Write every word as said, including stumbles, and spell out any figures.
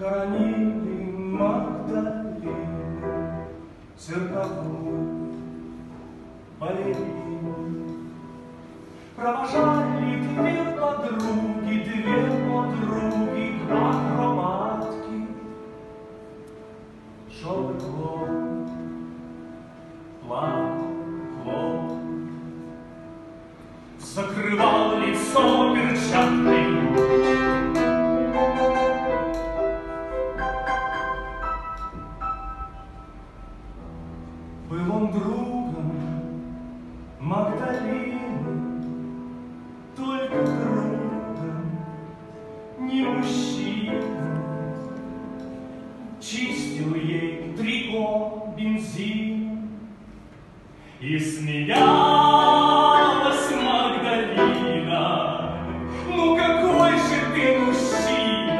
Хоронили Магдалину, цирковую балерину. Провожали две подруги, две подруги, акробатки. Шел клоун, плакал клоун, закрывал лицо перчаткой. Был он другом Магдалины, только другом, не мужчиной. Чистил ей трико бензин и смеялся.